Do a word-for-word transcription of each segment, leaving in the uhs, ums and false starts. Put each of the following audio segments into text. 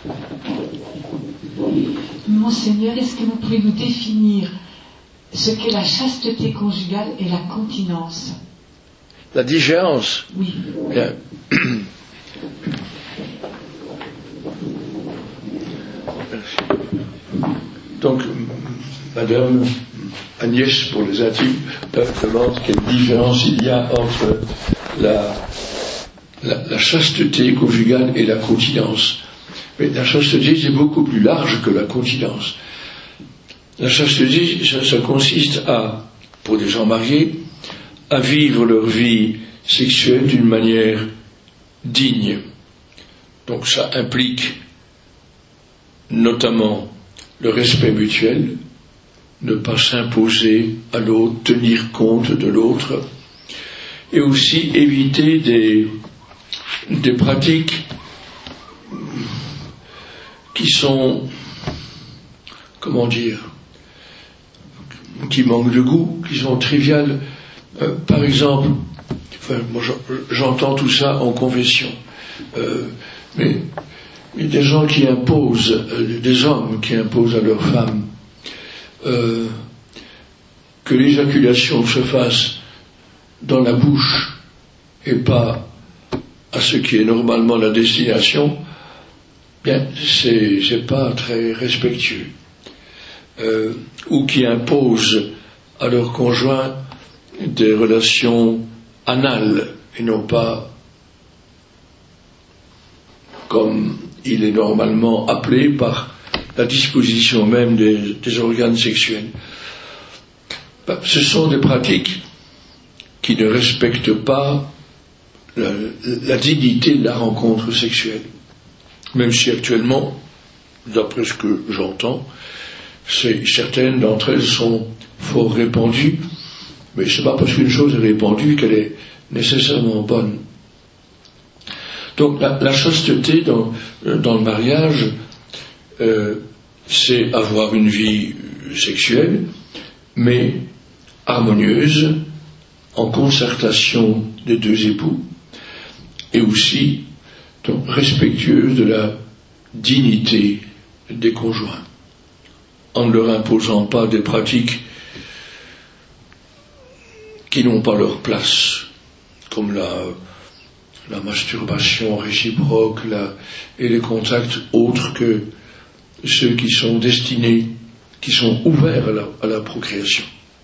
Monseigneur, est-ce que vous pouvez nous définir ce qu'est la chasteté conjugale et la continence? La différence? Oui. Bien. Donc, Madame Agnès, pour les intimes, demande quelle différence il y a entre la, la, la chasteté conjugale et la continence. Mais la chasteté, c'est beaucoup plus large que la continence. La chasteté, ça, ça consiste à, pour des gens mariés, à vivre leur vie sexuelle d'une manière digne. Donc ça implique notamment le respect mutuel, ne pas s'imposer à l'autre, tenir compte de l'autre, et aussi éviter des, des pratiques qui sont, comment dire, qui manquent de goût, qui sont triviales. Euh, par exemple, enfin, moi j'entends tout ça en confession, euh, mais il y a des gens qui imposent, euh, des hommes qui imposent à leurs femmes euh, que l'éjaculation se fasse dans la bouche et pas à ce qui est normalement la destination. Bien, c'est, c'est pas très respectueux. Euh, ou qui imposent à leur conjoint des relations anales et non pas comme il est normalement appelé par la disposition même des, des organes sexuels. Ben, ce sont des pratiques qui ne respectent pas la, la dignité de la rencontre sexuelle. Même si actuellement, d'après ce que j'entends, c'est, certaines d'entre elles sont fort répandues, mais c'est pas parce qu'une chose est répandue qu'elle est nécessairement bonne. Donc la, la chasteté dans, dans le mariage, euh, c'est avoir une vie sexuelle, mais harmonieuse, en concertation des deux époux, et aussi donc, respectueuse de la dignité des conjoints, en ne leur imposant pas des pratiques qui n'ont pas leur place, comme la, la masturbation réciproque la, et les contacts autres que ceux qui sont destinés, qui sont ouverts à la, à la procréation.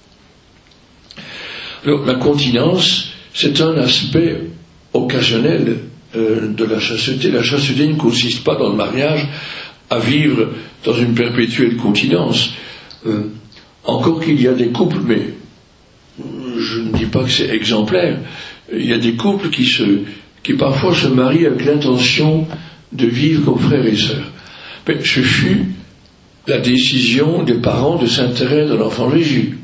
Alors, la continence, c'est un aspect occasionnel euh, de la chasteté. La chasteté ne consiste pas dans le mariage à vivre dans une perpétuelle continence. Euh, encore qu'il y a des couples, mais je ne dis pas que c'est exemplaire, il y a des couples qui, se, qui parfois se marient avec l'intention de vivre comme frères et sœurs. Mais ce fut la décision des parents de Sainte-Thérèse de l'Enfant Jésus.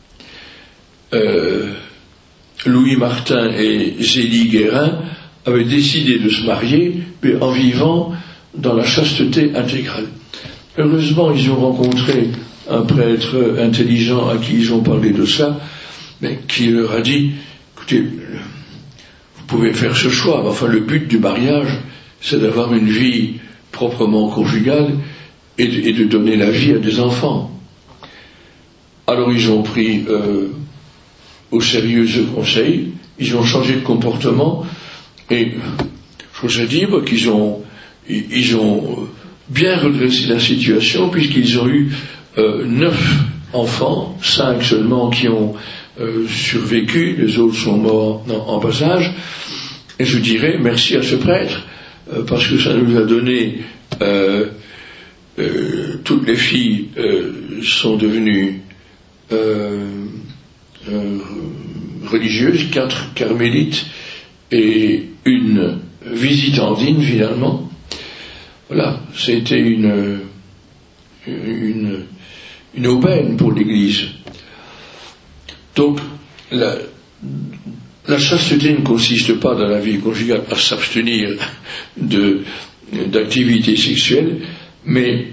Euh, Louis Martin et Zélie Guérin avaient décidé de se marier, mais en vivant dans la chasteté intégrale. Heureusement, ils ont rencontré un prêtre intelligent à qui ils ont parlé de ça, mais qui leur a dit, écoutez, vous pouvez faire ce choix, mais enfin le but du mariage, c'est d'avoir une vie proprement conjugale et de, et de donner la vie à des enfants. Alors ils ont pris euh, au sérieux ce conseil, ils ont changé de comportement, et je vous ai dit bah, qu'ils ont, ils ont bien redressé la situation, puisqu'ils ont eu euh, neuf enfants, cinq seulement qui ont euh, survécu, les autres sont morts en, en bas âge, et je dirais merci à ce prêtre, euh, parce que ça nous a donné euh, euh, toutes les filles euh, sont devenues euh, euh, religieuses, quatre carmélites et une visitandine finalement. Voilà, c'était une, une, une aubaine pour l'Église. Donc, la, la chasteté ne consiste pas dans la vie conjugale à s'abstenir de, d'activités sexuelles, mais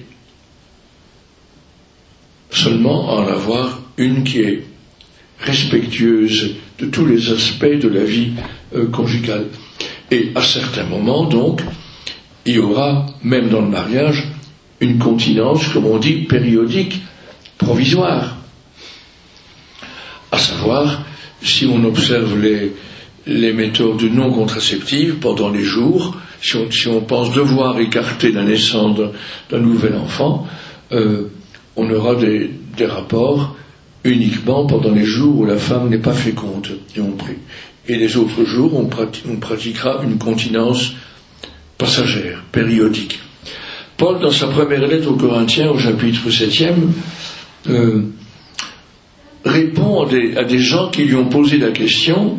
seulement à en avoir une qui est respectueuse de tous les aspects de la vie euh, conjugale. Et à certains moments, donc, il y aura, même dans le mariage, une continence, comme on dit, périodique, provisoire. À savoir, si on observe les, les méthodes non contraceptives pendant les jours, si on, si on pense devoir écarter la naissance d'un nouvel enfant, euh, on aura des, des rapports uniquement pendant les jours où la femme n'est pas féconde. Et, on prie. Et les autres jours, on, prati- on pratiquera une continence passagère, périodique. Paul, dans sa première lettre aux Corinthiens, au chapitre septième, euh, répond à des, à des gens qui lui ont posé la question: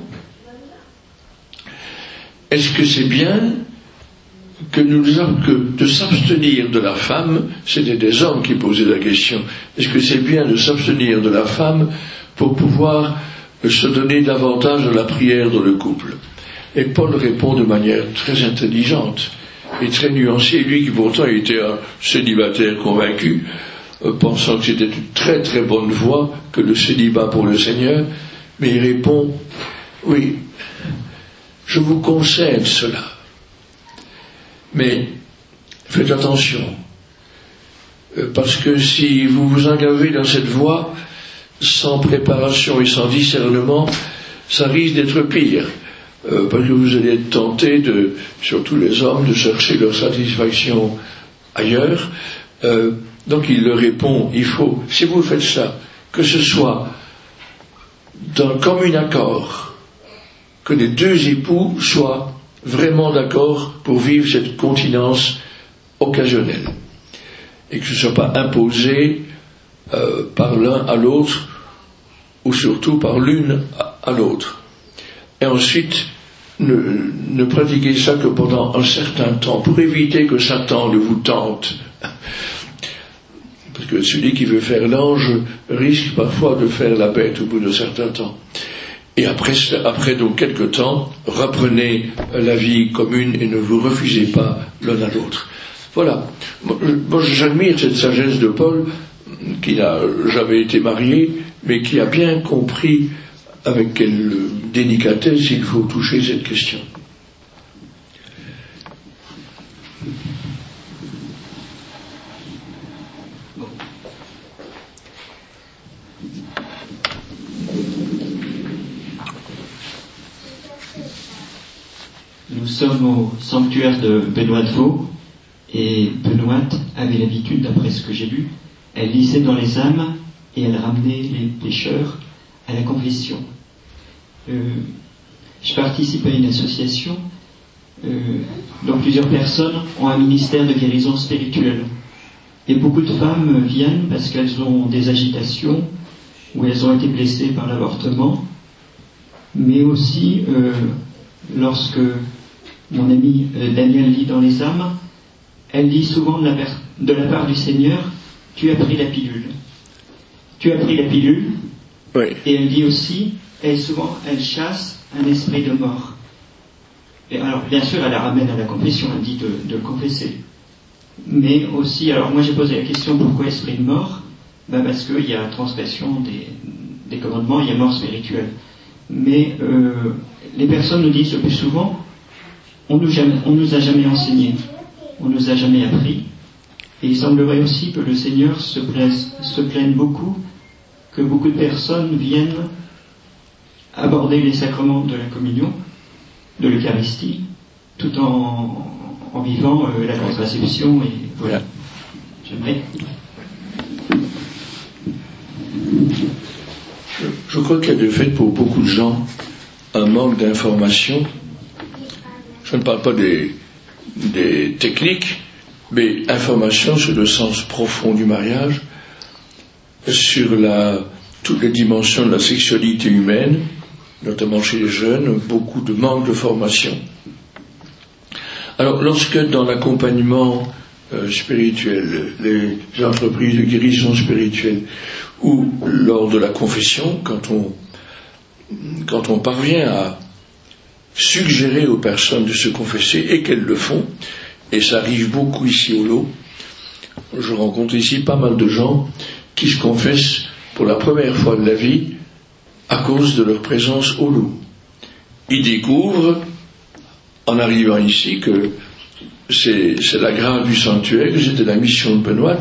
est-ce que c'est bien que, nous, que de s'abstenir de la femme? C'était des hommes qui posaient la question. Est-ce que c'est bien de s'abstenir de la femme pour pouvoir se donner davantage à la prière dans le couple? Et Paul répond de manière très intelligente et très nuancée, lui qui pourtant était un célibataire convaincu, euh, pensant que c'était une très très bonne voie que le célibat pour le Seigneur, mais il répond: oui, je vous concède cela, mais faites attention, euh, parce que si vous vous engagez dans cette voie sans préparation et sans discernement, ça risque d'être pire. Euh, parce que vous allez être tentés, de, surtout les hommes, de chercher leur satisfaction ailleurs. Euh, donc il leur répond: il faut, si vous faites ça, que ce soit d'un commun accord, que les deux époux soient vraiment d'accord pour vivre cette continence occasionnelle, et que ce ne soit pas imposé euh, par l'un à l'autre, ou surtout par l'une à, à l'autre. Et ensuite, ne, ne pratiquez ça que pendant un certain temps, pour éviter que Satan ne vous tente. Parce que celui qui veut faire l'ange risque parfois de faire la bête au bout d'un certain temps. Et après, après donc quelques temps, reprenez la vie commune et ne vous refusez pas l'un à l'autre. Voilà. Moi, j'admire cette sagesse de Paul, qui n'a jamais été marié, mais qui a bien compris avec quelle délicatesse il faut toucher cette question. Nous sommes au sanctuaire de Benoît de Vaux, et Benoît avait l'habitude, d'après ce que j'ai lu, elle lisait dans les âmes et elle ramenait les pécheurs à la confession. Euh, je participe à une association euh, dont plusieurs personnes ont un ministère de guérison spirituelle. Et beaucoup de femmes viennent parce qu'elles ont des agitations ou elles ont été blessées par l'avortement. Mais aussi, euh, lorsque mon ami euh, Daniel lit dans les âmes, elle dit souvent de la, per- de la part du Seigneur: tu as pris la pilule. Tu as pris la pilule. Oui. Et elle dit aussi, elle souvent, elle chasse un esprit de mort. Et alors, bien sûr, elle la ramène à la confession, elle dit de, de confesser. Mais aussi, alors moi j'ai posé la question: pourquoi esprit de mort? Ben parce qu'il y a transgression des, des commandements, il y a mort spirituelle. Mais euh, les personnes nous disent le plus souvent: on nous, jamais, on nous a jamais enseigné, on nous a jamais appris. Et il semblerait aussi que le Seigneur se, plaise, se plaigne beaucoup que beaucoup de personnes viennent aborder les sacrements de la communion, de l'Eucharistie, tout en, en vivant euh, la contraception. Et voilà. J'aimerais. Je, je crois qu'il y a de fait pour beaucoup de gens un manque d'information. Je ne parle pas des, des techniques, mais information sur le sens profond du mariage, sur la, toutes les dimensions de la sexualité humaine, notamment chez les jeunes, beaucoup de manque de formation. Alors, lorsque dans l'accompagnement euh, spirituel, les entreprises de guérison spirituelle, ou lors de la confession, quand on, quand on parvient à suggérer aux personnes de se confesser, et qu'elles le font, et ça arrive beaucoup ici au lot, je rencontre ici pas mal de gens qui se confessent pour la première fois de la vie à cause de leur présence au lot. Ils découvrent, en arrivant ici, que c'est, c'est la grâce du sanctuaire, c'était la mission de Benoît.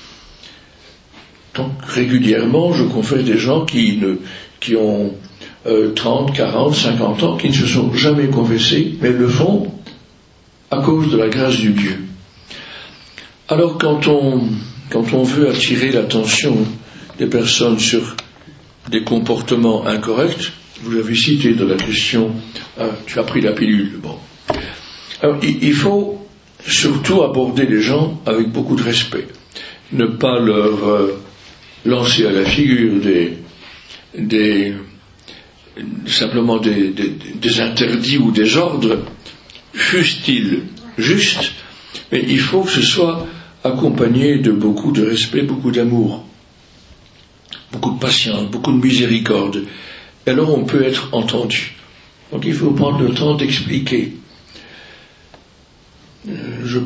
Donc régulièrement, je confesse des gens qui, ne, qui ont euh, trente, quarante, cinquante ans, qui ne se sont jamais confessés, mais le font à cause de la grâce du Dieu. Alors quand on, quand on veut attirer l'attention des personnes sur des comportements incorrects, vous avez cité dans la question, ah, tu as pris la pilule, bon. Alors il, il faut surtout aborder les gens avec beaucoup de respect, ne pas leur euh, lancer à la figure des, des simplement des, des, des interdits ou des ordres, fussent-ils justes, mais il faut que ce soit accompagné de beaucoup de respect, beaucoup d'amour, beaucoup de patience, beaucoup de miséricorde. Et alors on peut être entendu. Donc il faut prendre le temps d'expliquer. Je,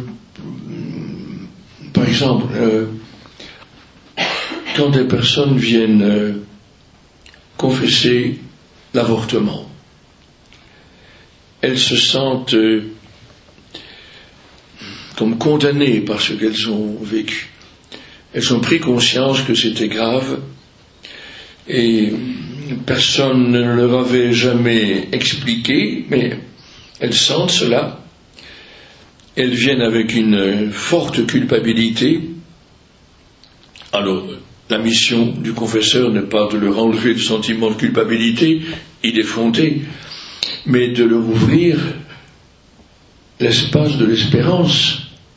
par exemple, euh, quand des personnes viennent euh, confesser l'avortement, elles se sentent euh, comme condamnées par ce qu'elles ont vécu. Elles ont pris conscience que c'était grave et personne ne leur avait jamais expliqué, mais elles sentent cela. Elles viennent avec une forte culpabilité. Alors, la mission du confesseur n'est pas de leur enlever le sentiment de culpabilité, il est fondé, mais de leur ouvrir l'espace de l'espérance.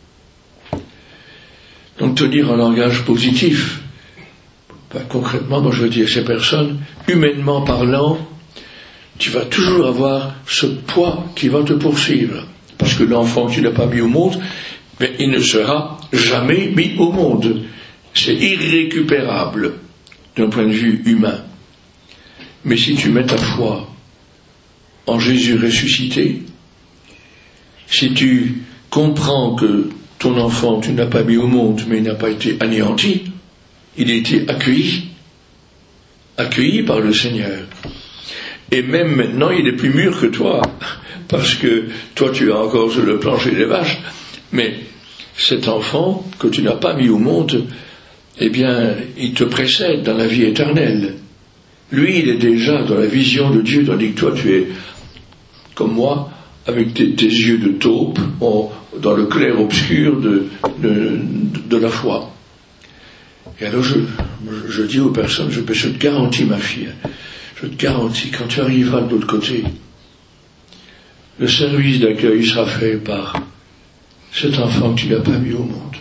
Donc tenir un langage positif. Ben, concrètement, moi je veux dire, ces personnes, humainement parlant, tu vas toujours avoir ce poids qui va te poursuivre. Parce que l'enfant que tu n'as pas mis au monde, ben, il ne sera jamais mis au monde. C'est irrécupérable d'un point de vue humain. Mais si tu mets ta foi en Jésus ressuscité, si tu comprends que ton enfant, tu n'as pas mis au monde, mais il n'a pas été anéanti, il a été accueilli, accueilli par le Seigneur. Et même maintenant, il est plus mûr que toi, parce que toi, tu es encore sur le plancher des vaches, mais cet enfant que tu n'as pas mis au monde, eh bien, il te précède dans la vie éternelle. Lui, il est déjà dans la vision de Dieu, tandis que toi, tu es, comme moi, avec tes, tes yeux de taupe, en, dans le clair-obscur de, de, de la foi. Et alors, je, je dis aux personnes, je, je te garantis, ma fille, je te garantis, quand tu arriveras de l'autre côté, le service d'accueil sera fait par cet enfant que tu n'as pas mis au monde.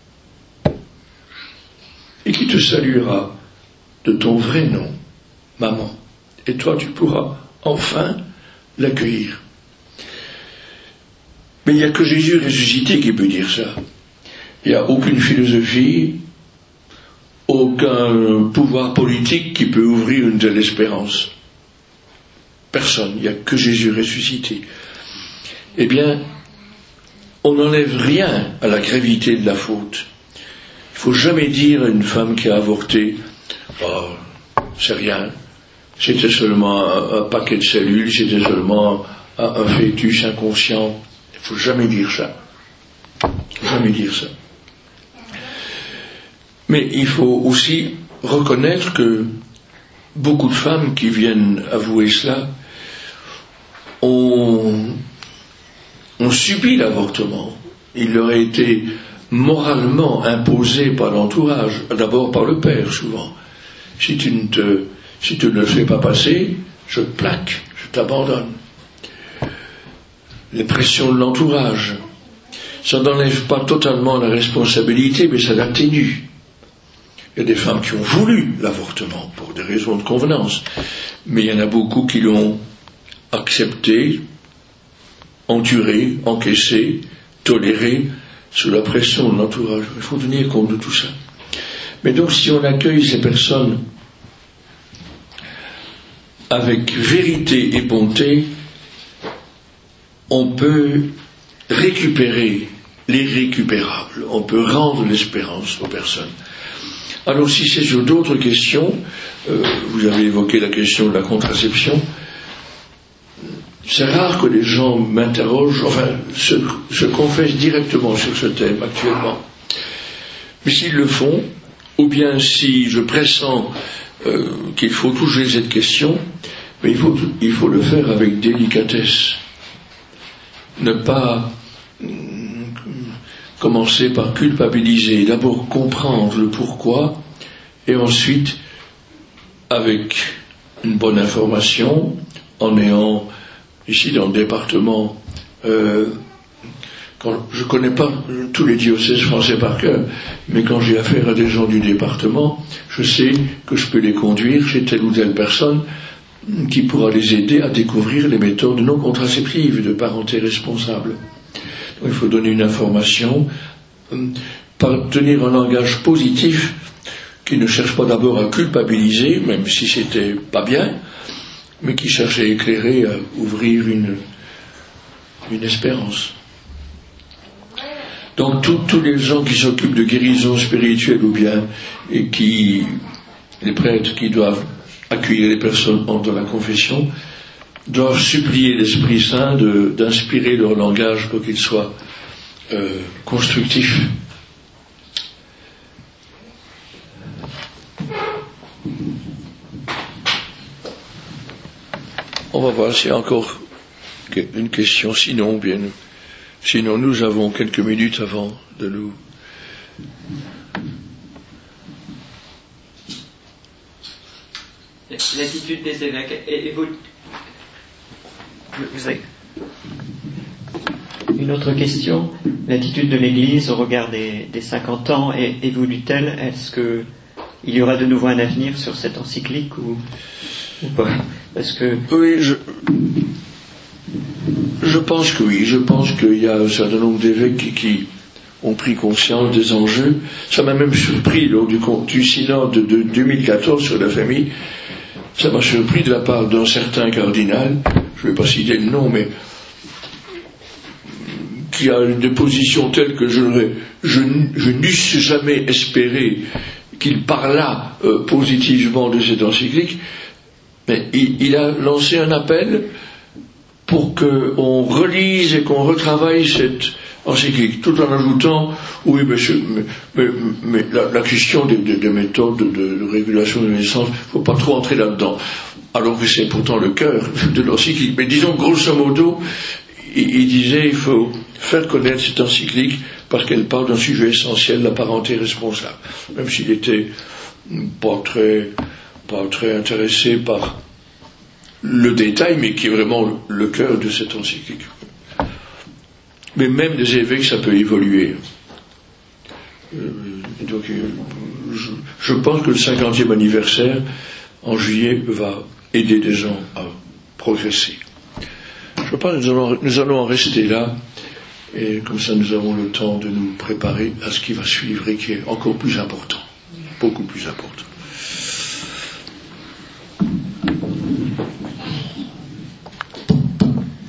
Et qui te saluera de ton vrai nom, maman. Et toi, tu pourras enfin l'accueillir. Mais il n'y a que Jésus ressuscité qui peut dire ça. Il n'y a aucune philosophie, aucun pouvoir politique qui peut ouvrir une telle espérance. Personne, il n'y a que Jésus ressuscité. Eh bien, on n'enlève rien à la gravité de la faute. Il ne faut jamais dire à une femme qui a avorté, oh, c'est rien, c'était seulement un, un paquet de cellules, c'était seulement un, un fœtus inconscient. Il ne faut jamais dire ça. Jamais dire ça. Mais il faut aussi reconnaître que beaucoup de femmes qui viennent avouer cela ont, ont subi l'avortement. Il leur a été moralement imposé par l'entourage, d'abord par le père souvent. Si tu ne te, si tu ne le fais pas passer, je te plaque, je t'abandonne. Les pressions de l'entourage, ça n'enlève pas totalement la responsabilité, mais ça l'atténue. Il y a des femmes qui ont voulu l'avortement pour des raisons de convenance, mais il y en a beaucoup qui l'ont accepté, enduré, encaissé, toléré, sous la pression de l'entourage. Il faut tenir compte de tout ça. Mais donc si on accueille ces personnes avec vérité et bonté, on peut récupérer l'irrécupérable, on peut rendre l'espérance aux personnes. Alors si c'est sur d'autres questions, euh, vous avez évoqué la question de la contraception, c'est rare que les gens m'interrogent, enfin, se, se confessent directement sur ce thème actuellement. Mais s'ils le font, ou bien si je pressens euh, qu'il faut toucher cette question, mais il faut, il faut le faire avec délicatesse. Ne pas euh, commencer par culpabiliser, d'abord comprendre le pourquoi, et ensuite, avec une bonne information, en ayant, ici dans le département, euh, quand, je ne connais pas tous les diocèses français par cœur, mais quand j'ai affaire à des gens du département, je sais que je peux les conduire chez telle ou telle personne qui pourra les aider à découvrir les méthodes non contraceptives de parenté responsable. Donc, il faut donner une information, par tenir un langage positif qui ne cherche pas d'abord à culpabiliser, même si c'était pas bien, mais qui cherche à éclairer, à ouvrir une, une espérance. Donc tous les gens qui s'occupent de guérison spirituelle ou bien, et qui, les prêtres qui doivent accueillir les personnes dans la confession, doivent supplier l'Esprit Saint de, d'inspirer leur langage pour qu'il soit euh, constructif. On va voir s'il y a encore une question, sinon bien, sinon nous avons quelques minutes avant de nous. L'attitude des évêques évolue. Vous avez une autre question. L'attitude de l'Église au regard des, des cinquante ans évolue-t-elle? Est-ce que il y aura de nouveau un avenir sur cette encyclique ou, ou pas? Parce que oui, je, je pense que oui. Je pense qu'il y a un certain nombre d'évêques qui, qui ont pris conscience des enjeux. Ça m'a même surpris lors du, du synode de, de deux mille quatorze sur la famille. Ça m'a surpris de la part d'un certain cardinal, je ne vais pas citer le nom, mais qui a une position telle que je, je, je n'eusse jamais espéré qu'il parlât euh, positivement de cette encyclique, mais il, il a lancé un appel pour qu'on relise et qu'on retravaille cette encyclique, tout en ajoutant, oui, monsieur, mais, mais, mais la, la question des, des, des méthodes de, de régulation de naissance, il ne faut pas trop entrer là-dedans, alors que c'est pourtant le cœur de l'encyclique. Mais disons, grosso modo, il, il disait, il faut faire connaître cette encyclique parce qu'elle parle d'un sujet essentiel, la parenté responsable, même s'il était pas très, pas très intéressé par le détail, mais qui est vraiment le cœur de cette encyclique. Mais même des évêques, ça peut évoluer. Euh, donc, je, je pense que le cinquantième anniversaire, en juillet, va aider les gens à progresser. Je pense que nous allons, nous allons en rester là, et comme ça nous avons le temps de nous préparer à ce qui va suivre et qui est encore plus important, beaucoup plus important.